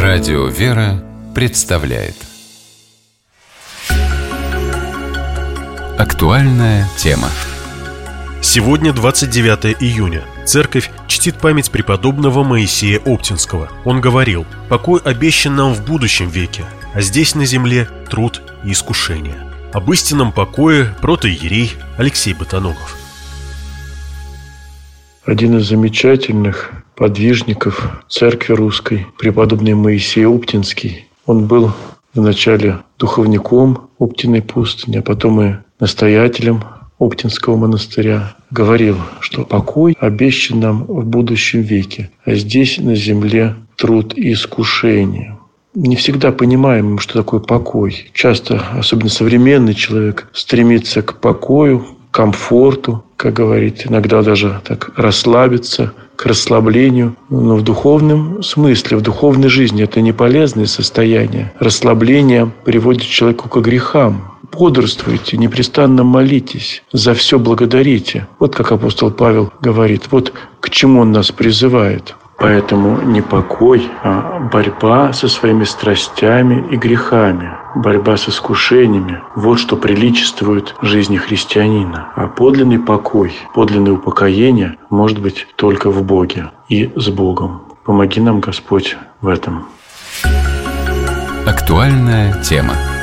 Радио «Вера» представляет актуальная тема. Сегодня 29 июня. Церковь чтит память преподобного Моисея Оптинского. Он говорил: «Покой обещан нам в будущем веке, а здесь на земле труд и искушение». Об истинном покое протоиерей Алексей Ботаногов. Один из замечательных подвижников церкви русской, преподобный Моисей Оптинский, он был вначале духовником Оптиной пустыни, а потом и настоятелем Оптинского монастыря, говорил, что покой обещан нам в будущем веке, а здесь на земле труд и искушение. Не всегда понимаем, что такое покой. Часто, особенно современный человек, стремится к покою, к комфорту, как говорит, иногда даже так расслабиться, к расслаблению. Но в духовном смысле, в духовной жизни это не полезное состояние. Расслабление приводит человека к грехам. Бодрствуйте, непрестанно молитесь, за все благодарите. Вот как апостол Павел говорит, вот к чему он нас призывает. Поэтому не покой, а борьба со своими страстями и грехами, борьба с искушениями – вот что приличествует жизни христианина. А подлинный покой, подлинное упокоение может быть только в Боге и с Богом. Помоги нам, Господь, в этом. Актуальная тема.